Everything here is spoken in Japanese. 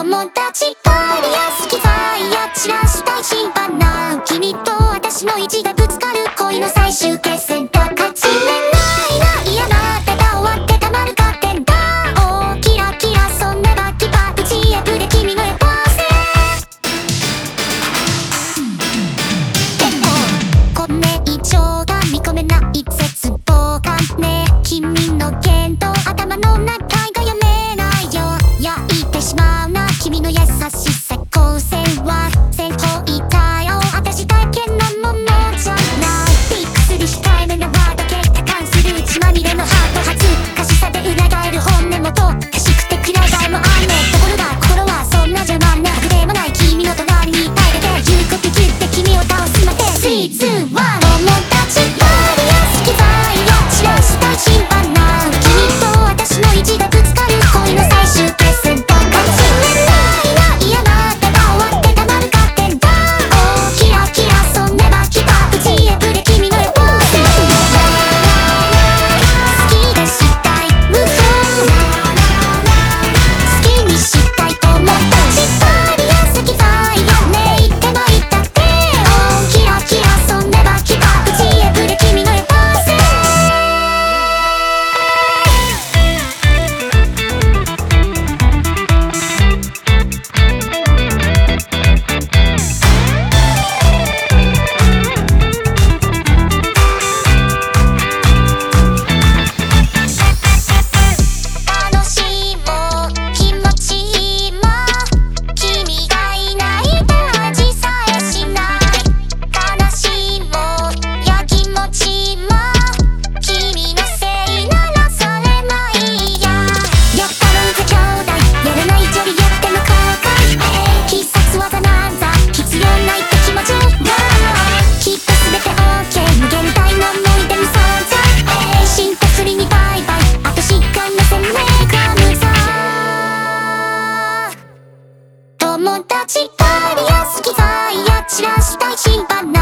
友達とリアス機材や散らしたい審判な君と私の意地がぶつかる恋の最終決戦だ。勝ち目ないな嫌なただ終わってたまるかってんだ。おーキラキラそんなバッキバ打ち破れ君のエポーセでもこれ以上が見込めない絶望感ね。君の言動頭の中が読めないよ。焼いてしまうな君の優しさ光線は先方いたよ私だけのものじゃない。ビックスリ控えめなワード結多感する血まみれのハート恥ずかしさで裏返る本音もとかしくて嫌いがいもあんねんところが心はそんなじゃまんねん。隠れもない君の隣に耐えて言うこと言って君を倒すまで 3,2,1 友達とリアス機材を散らしたい審判な君と私の意地がぶつかる恋の最終決戦だ。勝ち目ないな嫌なただ終わってたまるかってんだ。おーキラキラそんなバキバ打ち破れ君のエポーセ好きでしたい無法好きにしたい友達とリアス機材やね言ってもいたっておーキラキラそんなバキバ打ち破れ君のエポーセ楽しいも気持ちいいも君がいないと味さえしない。悲しいもや気持ちいいも君のせいならそれもいいや。やったろうぜ兄弟やらないよりやっても後悔必殺技なんざ必要ないって気持ちがきっと全て OK 無限大の思い出に存在進化すりにバイバイあとしかなせめかむぞ友達とリアス機材や散らしたい審判な